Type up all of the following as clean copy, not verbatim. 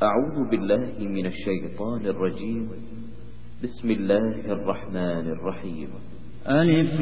أعوذ بالله من الشيطان الرجيم. بسم الله الرحمن الرحيم. ألف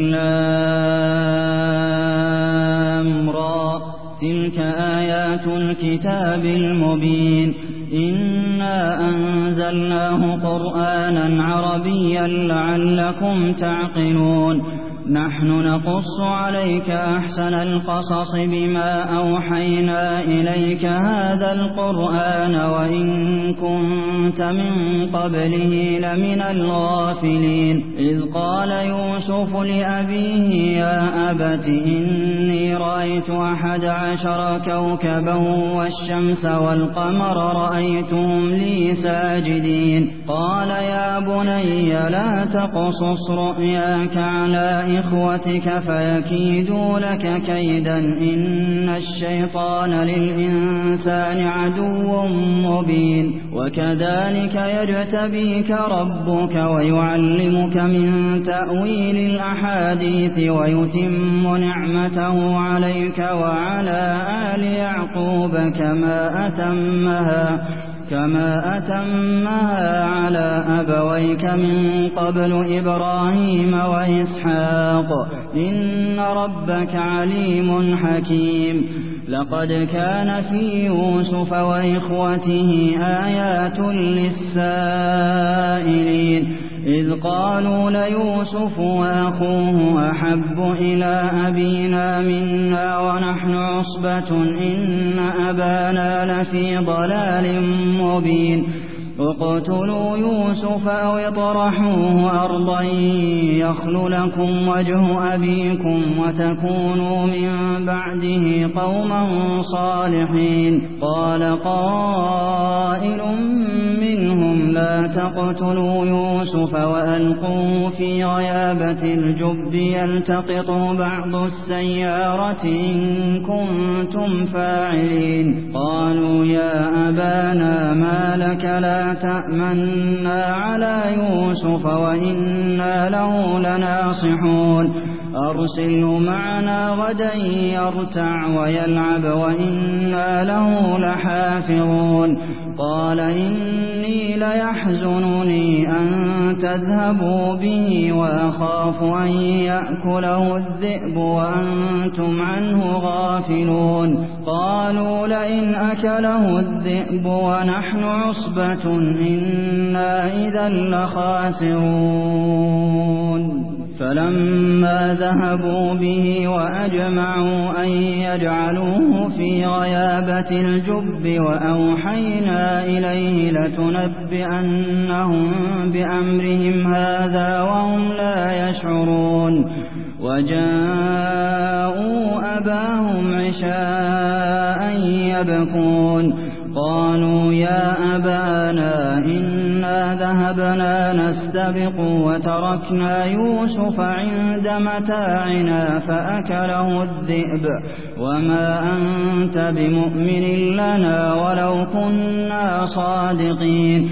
لام را، تلك آيات الكتاب المبين. إنا أنزلناه قرآنا عربيا لعلكم تعقلون. نحن نقص عليك أحسن القصص بما أوحينا إليك هذا القرآن وإن كنت من قبله لمن الغافلين. إذ قال يوسف لأبيه يا أبت إني رأيت 11 كوكبا والشمس والقمر رأيتهم لي ساجدين. قال يا بني لا تقصص رؤياك على إخوتك فيكيدوا لك كيدا إن الشيطان للإنسان عدو مبين. وكذلك يجتبيك ربك ويعلمك من تأويل الأحاديث ويتم نعمته عليك وعلى آل يعقوب كما أتمها على أبويك من قبل إبراهيم وإسحاق إن ربك عليم حكيم. لقد كان في يوسف وإخوته آيات للسائلين إذ قالوا ليوسف وأخوه أحب إلى أبينا منا ونحن عصبة إن أبانا لفي ضلال مبين. اقتلوا يوسف أو اطرحوه أرضا يخل لكم وجه أبيكم وتكونوا من بعده قوما صالحين. قال قائل منهم لا تقتلوا يوسف وألقوه في غيابة الجب يلتقطه بعض السيارة إن كنتم فاعلين. قالوا يا أبانا ما لك لا تأمنا على يوسف وإنا له لناصحون. أرسله معنا غدا يرتع ويلعب وإنا له لحافظون. قال إني ليحزنني أن تذهبوا به وأخاف أن يأكله الذئب وأنتم عنه غافلون. قالوا لئن أكله الذئب ونحن عصبة إنا إذا لخاسرون. فلما ذهبوا به وأجمعوا أن يجعلوه في غيابة الجب وأوحينا إليه لتنبئنهم بأمرهم هذا وهم لا يشعرون. وجاءوا أباهم عشاء يبكون. قالوا يا أبانا إنا ذهبنا نستبق وتركنا يوسف عند متاعنا فأكله الذئب وما أنت بمؤمن لنا ولو كنا صادقين.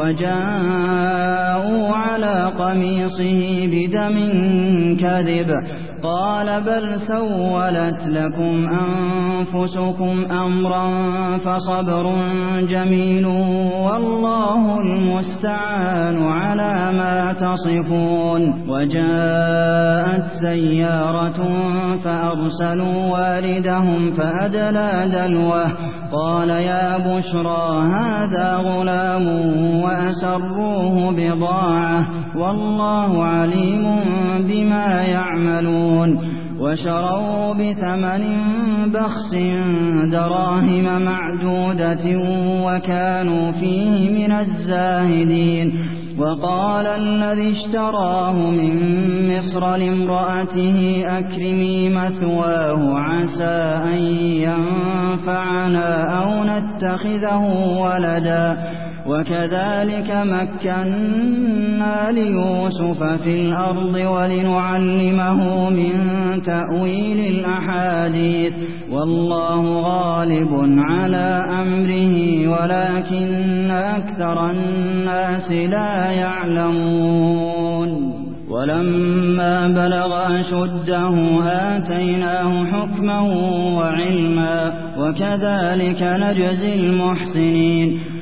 وجاءوا على قميصه بدم كذب. قال بل سولت لكم أنفسكم أمرا فصبر جميل والله المستعان على ما تصفون. وجاءت سيارة فأرسلوا واردهم فأدلى دلوه. قال يا بشرى هذا غلام وأسروه بضاعة والله عليم بما يعملون. وشروا بثمن بخس دراهم معدودة وكانوا فيه من الزاهدين. وقال الذي اشتراه من مصر لامرأته أكرمي مثواه عسى أن ينفعنا أو نتخذه ولدا. وكذلك مكنا ليوسف في الأرض ولنعلمه من تأويل الأحاديث والله غالب على أمره ولكن أكثر الناس لا يعلمون. ولما بلغ أشده آتيناه حكما وعلما وكذلك نجزي المحسنين.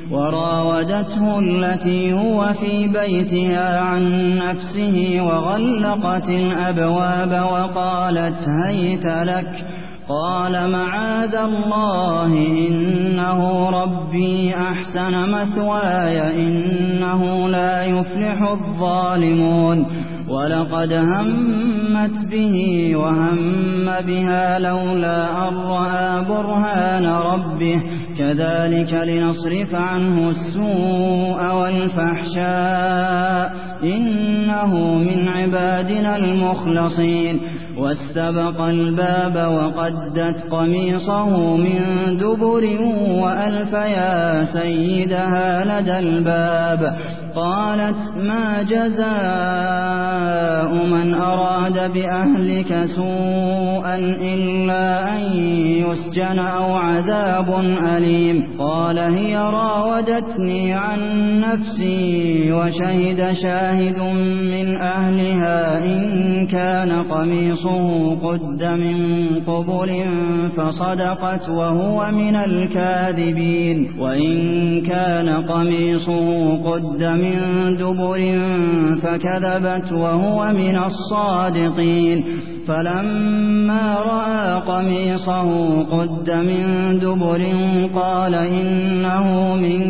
وراودته التي هو في بيتها عن نفسه وغلقت الأبواب وقالت هيت لك قال معاذ الله إنه ربي أحسن مثواي إنه لا يفلح الظالمون ولقد همت به وهم بها لولا أن رأى برهان ربه كذلك لنصرف عنه السوء والفحشاء إنه من عبادنا المخلصين واستبق الباب وقدت قميصه من دبر وألف يا سيدها لدى الباب قالت ما جزاء من أراد بأهلك سوءا إلا أن يسجن أو عذاب أليم قال هي راودتني عن نفسي وشهد شاهد من أهلها إن كان قميصه قد من قبل فصدقت وهو من الكاذبين وإن كان قميصه قد من دبر فكذبت وهو من الصادقين فلما رأى قميصه قد من دبر قال إنه من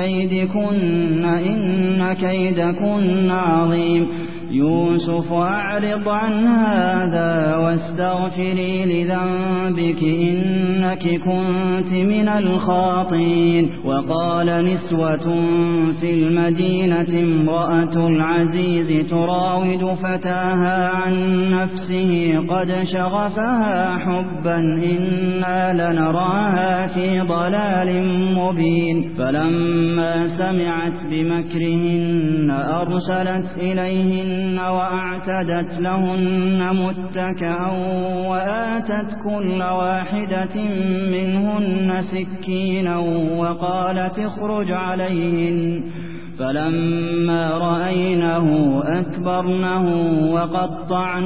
كيدكن إن كيدكن عظيم يوسف أعرض عن هذا واستغفري لذنبك إنك كنت من الخاطئين وقال نسوة في المدينة امرأة العزيز تراود فتاها عن نفسه قد شغفها حبا إنا لنراها في ضلال مبين فلما سمعت بمكرهن أرسلت إليهن وأعتدت لهن متكئا وآتت كل واحدة منهن سكينا وقالت اخرج عليهن فلما رأينه أكبرنه وقطعن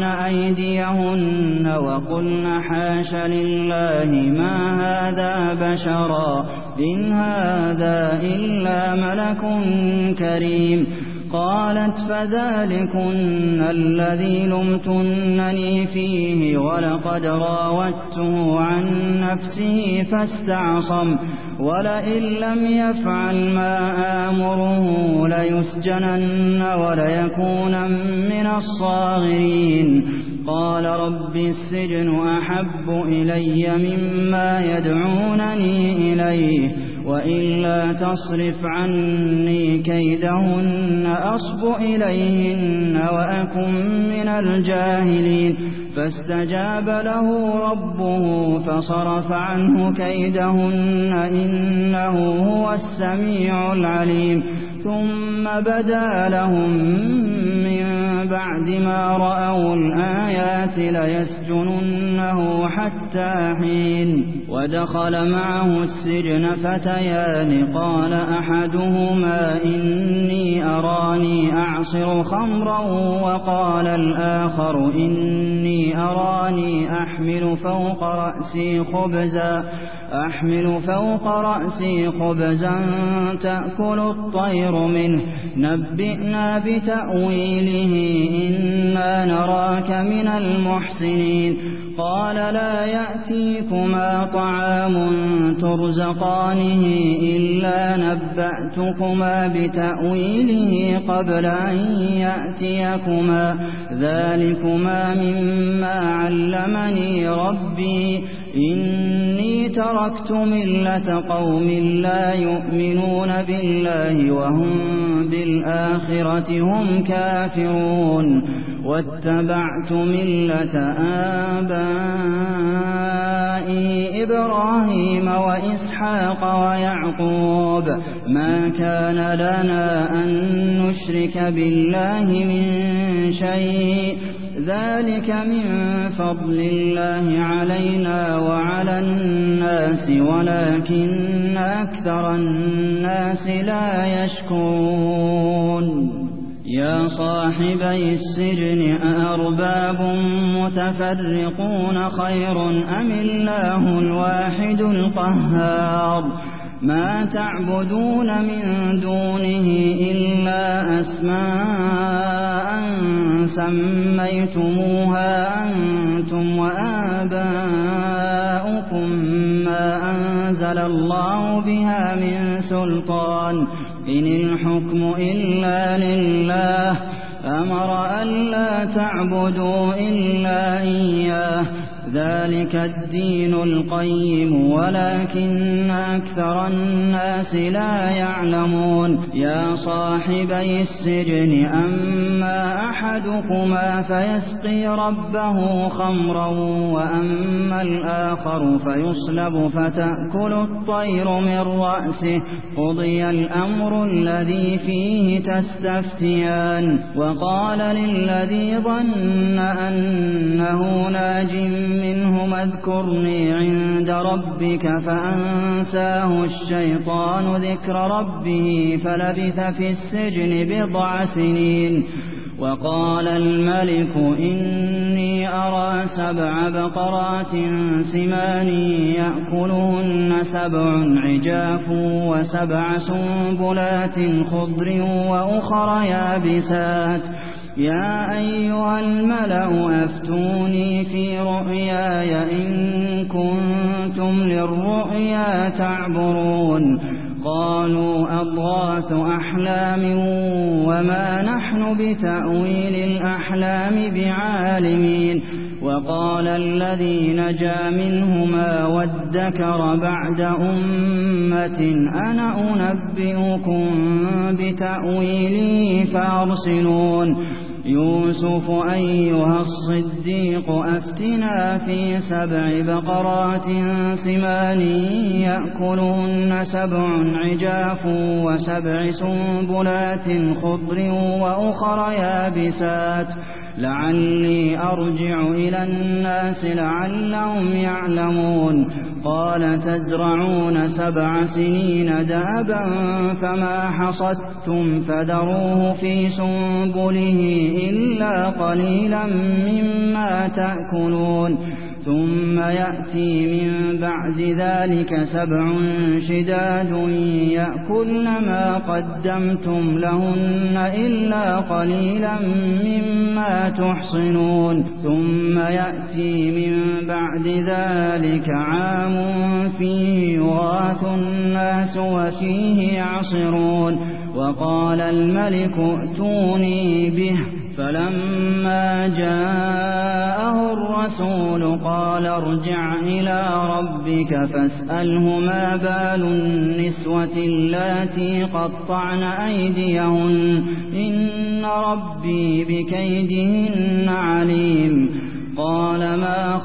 أيديهن وقلن حاش لله ما هذا بشرا إن هذا إلا ملك كريم قالت فذلكن الذي لمتنني فيه ولقد راودته عن نفسه فاستعصم ولئن لم يفعل ما آمره ليسجنن وليكون من الصاغرين قال رب السجن أحب إلي مما يدعونني إليه وإلا تصرف عني كيدهن أصب إليهن وأكن من الجاهلين فاستجاب له ربه فصرف عنه كيدهن إنه هو السميع العليم ثم بدا لهم من بعد ما رأوا الآيات ليسجننه حتى حين ودخل معه السجن فتيان قال أحدهما إني أراني أعصر خمرا وقال الآخر إني أراني أحمل فوق رأسي خبزا تأكل الطير منه نبئنا بتأويله إنا نراك من المحسنين قال لا يأتيكما طعام ترزقانه إلا نبأتكما بتأويله قبل أن يأتيكما ذلكما مما علمني ربي إني تركت ملة قوم لا يؤمنون بالله وهم بالآخرة هم كافرون واتبعت ملة آبائي إبراهيم وإسحاق ويعقوب ما كان لنا أن نشرك بالله من شيء ذلك من فضل الله علينا وعلى الناس ولكن أكثر الناس لا يشكرون يا صاحبي السجن أأرباب متفرقون خير أم الله الواحد القهار ما تعبدون من دونه إلا أسماء سميتموها أنتم وآباؤكم ما أنزل الله بها من سلطان إن الحكم إلا لله أمر ألا تعبدوا إلا إياه ذلك الدين القيم ولكن أكثر الناس لا يعلمون يا صاحبي السجن أما أحدكما فيسقي ربه خمرا وأما الآخر فيصلب فتأكل الطير من رأسه قضي الأمر الذي فيه تستفتيان وقال للذي ظن أنه ناج منهم اذكرني عند ربك فأنساه الشيطان ذكر ربه فلبث في السجن 9 سنين وقال الملك إني أرى 7 بقرات سمان يأكلهن 7 عجاف و7 سنبلات خضر وأخر يابسات يا أيها الملأ أفتوني في رؤياي إن كنتم للرؤيا تعبرون قالوا أضغاث أحلام وما نحن بتأويل الأحلام بعالمين وقال الذي نجا منهما وادكر بعد أمة أنا أنبئكم بتأويله فأرسلون يوسف أيها الصديق أفتنا في 7 بقرات سمان يأكلهن 7 عجاف و7 سنبلات خضر وأخر يابسات لعلي أرجع إلى الناس لعلهم يعلمون قال تزرعون 7 سنين دابا فما حصدتم فذروه في سنبله إلا قليلا مما تأكلون ثم يأتي من بعد ذلك 7 شداد يأكلن ما قدمتم لهن إلا قليلا مما تحصنون ثم يأتي من بعد ذلك عام فيه يغاث الناس وفيه يعصرون وقال الملك ائتوني به فلما جاءه الرسول قال ارجع إلى ربك فاسأله ما بال النسوة اللاتي قطعن أيديهن إن ربي بكيدهن عليم قال ما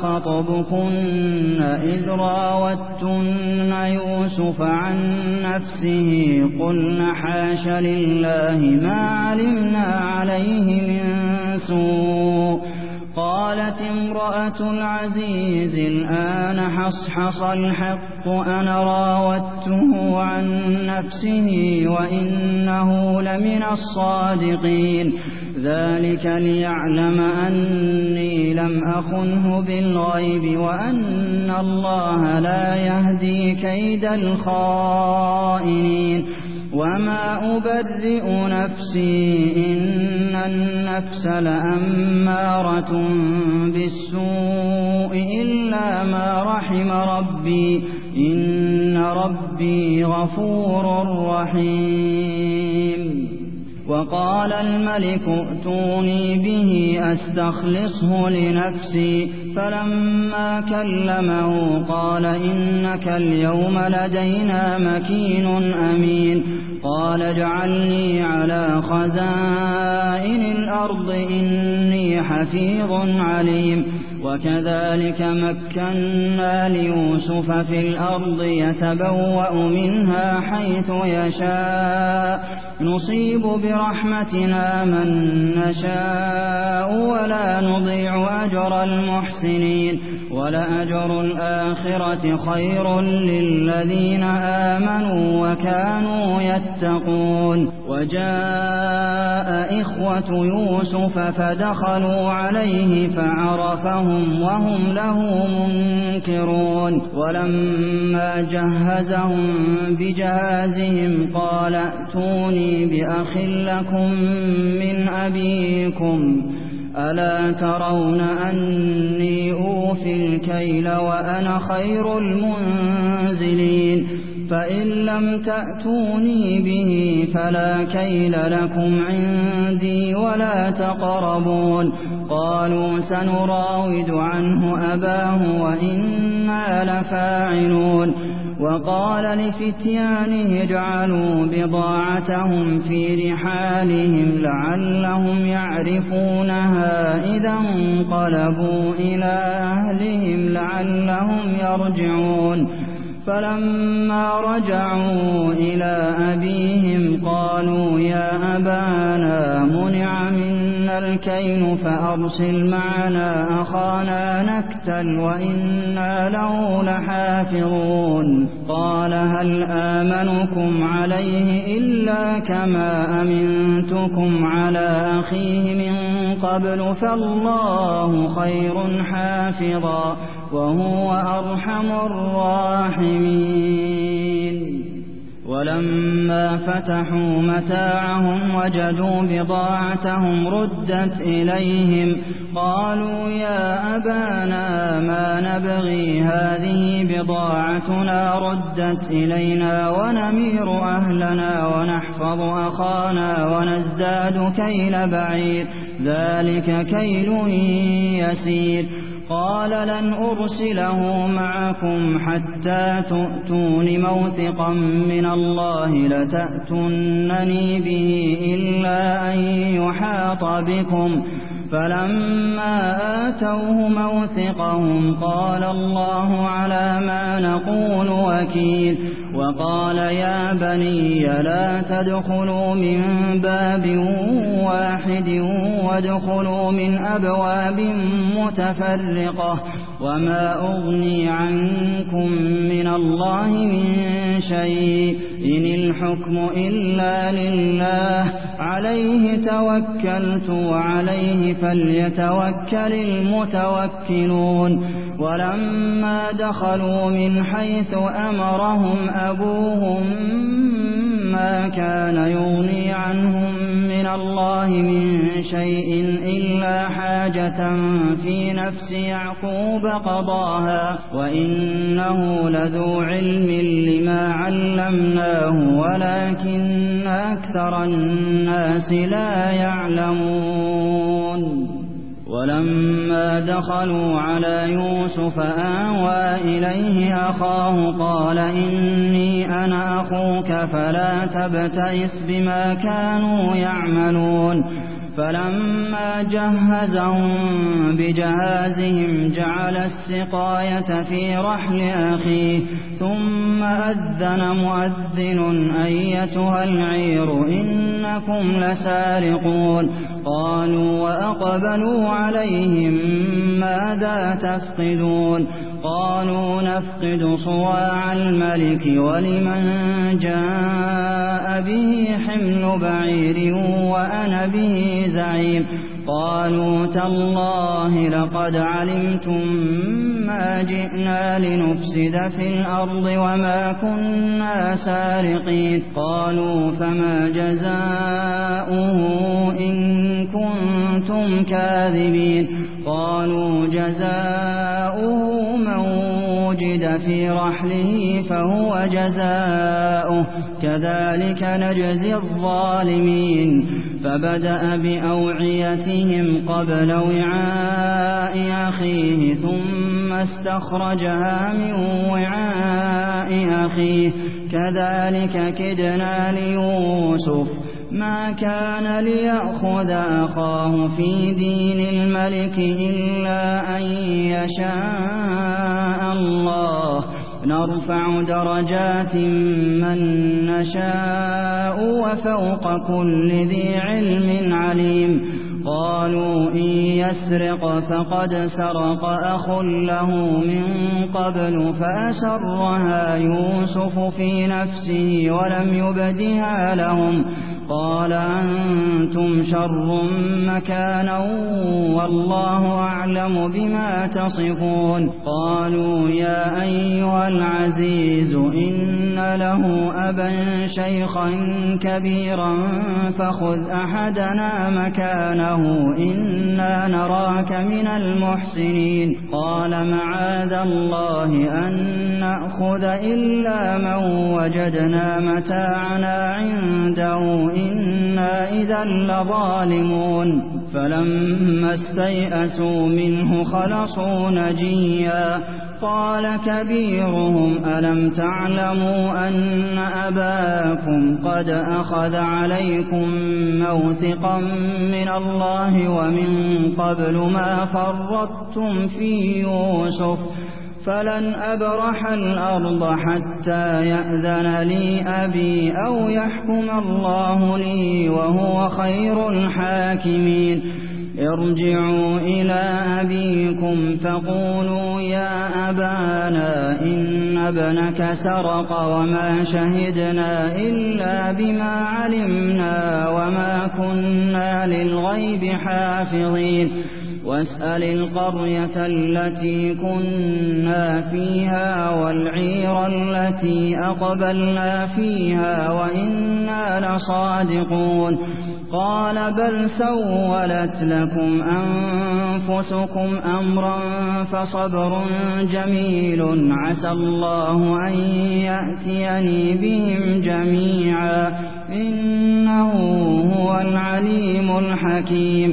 خطبكن إذ راوتن يوسف عن نفسه قلن حاش لله ما علمنا عليه من سوء قالت امرأة العزيز الآن حصحص الحق أنا راودته عن نفسه وإنه لمن الصادقين ذلك ليعلم أني لم أخنه بالغيب وأن الله لا يهدي كيد الخائنين وما أبرئ نفسي إن النفس لأمارة بالسوء إلا ما رحم ربي إن ربي غفور رحيم وقال الملك ائتوني به أستخلصه لنفسي فلما كلمه قال إنك اليوم لدينا مكين أمين قال اجعلني على خزائن الأرض إني حفيظ عليم وكذلك مكنا ليوسف في الأرض يتبوأ منها حيث يشاء نصيب برحمتنا من نشاء ولا نضيع أجر المحسنين ولأجر الآخرة خير للذين آمنوا وكانوا يتقون وجاء إخوة يوسف فدخلوا عليه فعرفهم معهم وهم له منكرون ولما جهزهم بجهازهم قال ائتوني بأخ لكم من أبيكم ألا ترون أني أوفي الكيل وأنا خير المنزلين فإن لم تأتوني به فلا كيل لكم عندي ولا تقربون قالوا سنراود عنه أباه وإنا لفاعلون وقال لفتيانه اجعلوا بضاعتهم في رحالهم لعلهم يعرفونها إذا انقلبوا إلى أهلهم لعلهم يرجعون فلما رجعوا إلى أبيهم قالوا يا أبانا منع منا الكيل فأرسل معنا أخانا نكتل وإنا له لحافظون قال هل آمنكم عليه إلا كما أمنتكم على أخيه من قبل فالله خير حافظا وهو أرحم الراحمين ولما فتحوا متاعهم وجدوا بضاعتهم ردت إليهم قالوا يا أبانا ما نبغي هذه بضاعتنا ردت إلينا ونمير أهلنا ونحفظ أخانا ونزداد كيل بعير ذلك كيل يسير قال لن أرسله معكم حتى تؤتون موثقا من الله لتأتونني به إلا أن يحاط بكم فلما آتوه موثقهم قال الله على ما نقول وكيل وقال يا بني لا تدخلوا من باب واحد وادخلوا من أبواب متفرقة وما أغني عنكم من الله من شيء إن الحكم إلا لله عليه توكلت وعليه فليتوكل المتوكلون ولما دخلوا من حيث أمرهم أبوهم ما كان يغني عنهم من الله من شيء إلا حاجة في نفس يعقوب قضاها وإنه لذو علم لما علمناه ولكن أكثر الناس لا يعلمون ولما دخلوا على يوسف آوى إليه أخاه قال إني أنا أخوك فلا تبتئس بما كانوا يعملون فلما جهزهم بجهازهم جعل السقاية في رحل أخيه ثم أذن مؤذن أيتها العير إنكم لسارقون قالوا وأقبلوا عليهم ماذا تفقدون قالوا نفقد صواع الملك ولمن جاء به حمل بعير وأنا به زعيم قالوا تالله لقد علمتم ما جئنا لنفسد في الأرض وما كنا سارقين قالوا فما جزاؤه إن كنتم كاذبين قالوا جزاؤه من وجد في رحله فهو جزاؤه كذلك نجزي الظالمين فبدأ بأوعيتهم قبل وعاء أخيه ثم استخرجها من وعاء أخيه كذلك كدنا ليوسف ما كان ليأخذ أخاه في دين الملك إلا أن يشاء الله نرفع درجات من نشاء وفوق كل ذي علم عليم قالوا إن يسرق فقد سرق أخ له من قبل فأسرها يوسف في نفسه ولم يبدها لهم قال أنتم شر مكانا والله أعلم بما تصفون قالوا يا أيها العزيز إن له أبا شيخا كبيرا فخذ أحدنا مكانه إنا نراك من المحسنين قال معاذ الله أن نأخذ إلا من وجدنا متاعنا عنده إنا إذا لظالمون فلما استيئسوا منه خلصوا نجيا قال كبيرهم ألم تعلموا أن أباكم قد أخذ عليكم موثقا من الله ومن قبل ما فرطتم في يوسف فلن أبرح الأرض حتى يأذن لي أبي أو يحكم الله لي وهو خير الحاكمين ارجعوا إلى أبيكم فقولوا يا أبانا إن ابنك سرق وما شهدنا إلا بما علمنا وما كنا للغيب حافظين واسأل القرية التي كنا فيها والعير التي أقبلنا فيها وإنا لصادقون قال بل سولت لكم أنفسكم أمرا فصبر جميل عسى الله أن يأتيني بهم جميعا إنه هو العليم الحكيم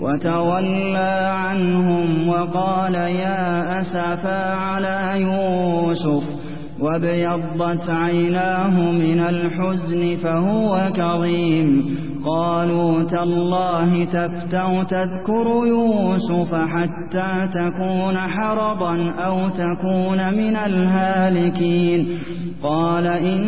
وتولى عنهم وقال يا أسفا على يوسف وابيضت عيناه من الحزن فهو كظيم قالوا تالله تفتأ تذكر يوسف حتى تكون حرضا أو تكون من الهالكين قال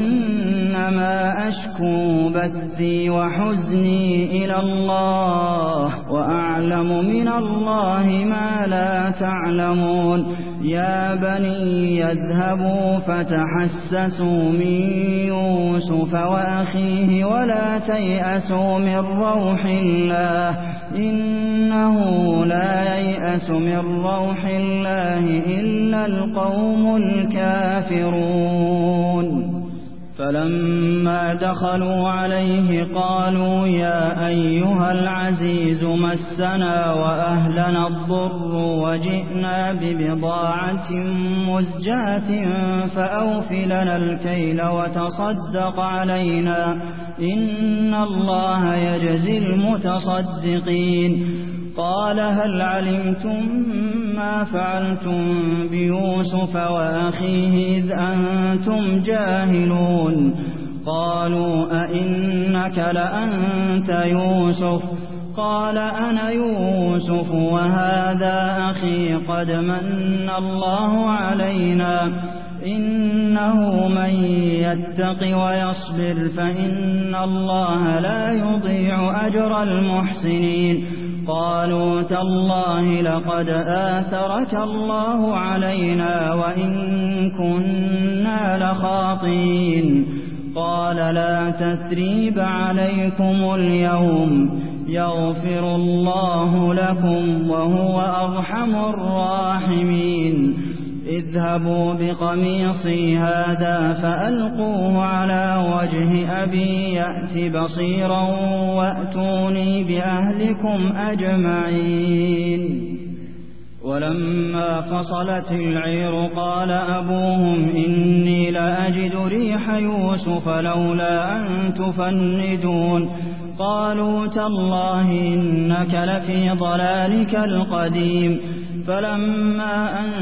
إنما أشكو بثي وحزني إلى الله وأعلم من الله ما لا تعلمون يا بني يذهبوا فتحسسوا من يوسف وأخيه ولا تيأسوا من روح الله إنه لا ييأس من روح الله إلا القوم الكافرون فلما دخلوا عليه قالوا يا أيها العزيز مسنا وأهلنا الضر وجئنا ببضاعة مزجاة فأوف لنا الكيل وتصدق علينا إن الله يجزي المتصدقين قال هل علمتم ما فعلتم بيوسف وأخيه إذ أنتم جاهلون قالوا أئنك لأنت يوسف قال أنا يوسف وهذا أخي قد من الله علينا إنه من يتق ويصبر فإن الله لا يضيع أجر المحسنين قالوا تالله لقد آثرك الله علينا وإن كنا لخاطئين قال لا تثريب عليكم اليوم يغفر الله لكم وهو أرحم الراحمين اذهبوا بقميصي هذا فألقوه على وجه أبي يأت بصيرا وأتوني بأهلكم أجمعين ولما فصلت العير قال أبوهم إني لأجد ريح يوسف لولا أن تفندون قالوا تالله إنك لفي ضلالك القديم فلما أن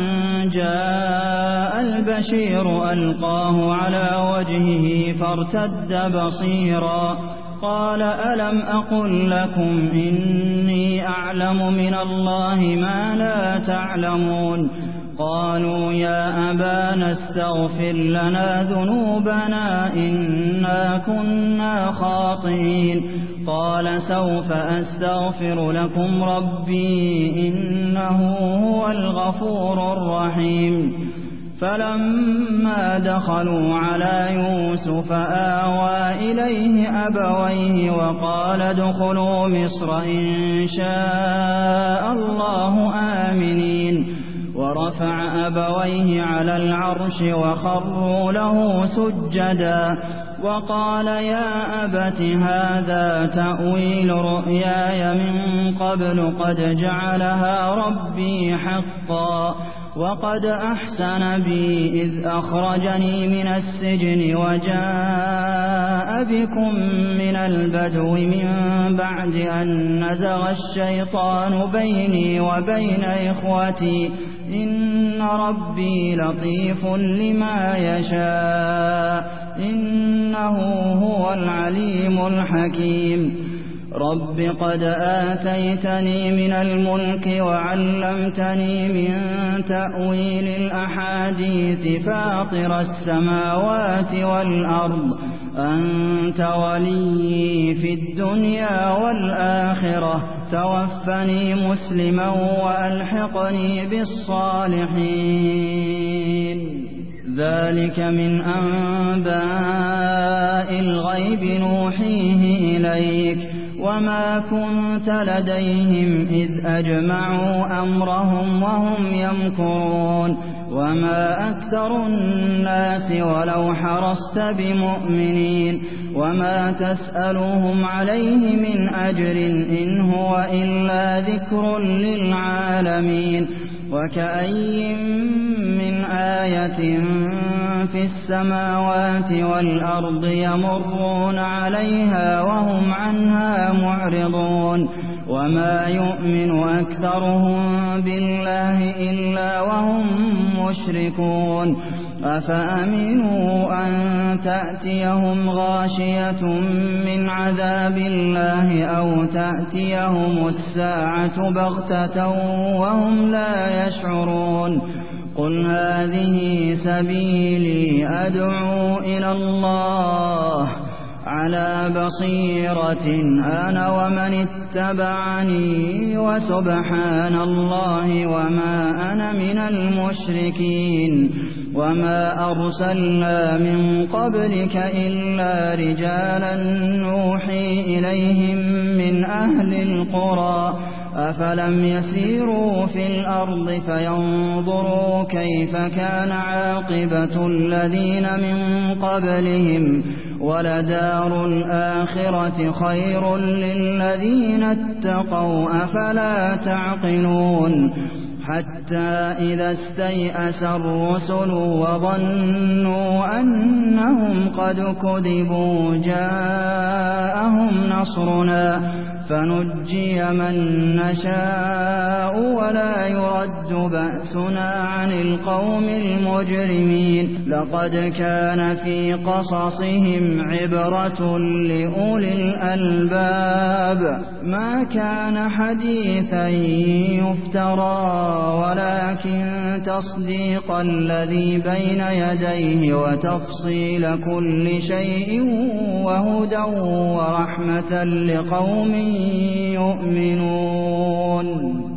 جاء البشير ألقاه على وجهه فارتد بصيرا قال ألم أقل لكم إني أعلم من الله ما لا تعلمون قالوا يا أبانا استغفر لنا ذنوبنا إنا كنا خاطئين قال سوف أستغفر لكم ربي إنه هو الغفور الرحيم فلما دخلوا على يوسف آوى إليه أبويه وقال ادخلوا مصر إن شاء الله آمنين ورفع أبويه على العرش وخروا له سجدا وقال يا أبت هذا تأويل رؤياي من قبل قد جعلها ربي حقا وقد أحسن بي إذ أخرجني من السجن وجاء بكم من البدو من بعد أن نزغ الشيطان بيني وبين إخوتي إن ربي لطيف لما يشاء إنه هو العليم الحكيم رب قد آتيتني من الملك وعلمتني من تأويل الأحاديث فاطر السماوات والأرض أنت ولي في الدنيا والآخرة توفني مسلما وألحقني بالصالحين ذلك من أنباء الغيب نوحيه إليك وما كنت لديهم إذ أجمعوا أمرهم وهم يمكرون وما أكثر الناس ولو حرصت بمؤمنين وما تسألهم عليه من أجر إن هو إلا ذكر للعالمين وكأي من آية في السماوات والأرض يمرون عليها وهم عنها معرضون وما يؤمن أكثرهم بالله إلا وهم مشركون أفأمنوا أن تأتيهم غاشية من عذاب الله أو تأتيهم الساعة بغتة وهم لا يشعرون قل هذه سبيلي أدعو إلى الله على بصيرة أنا ومن اتبعني وسبحان الله وما أنا من المشركين وما أرسلنا من قبلك إلا رجالا نوحي إليهم من أهل القرى أفلم يسيروا في الأرض فينظروا كيف كان عاقبة الذين من قبلهم ولدار الآخرة خير للذين اتقوا أفلا تعقلون حتى إذا استيأس الرسل وظنوا أنهم قد كذبوا جاءهم نصرنا فنجي من نشاء ولا يرد بأسنا عن القوم المجرمين لقد كان في قصصهم عبرة لأولي الألباب ما كان حديثا يفترى ولكن تصديق الذي بين يديه وتفصيل كل شيء وهدى ورحمة لقوم يؤمنون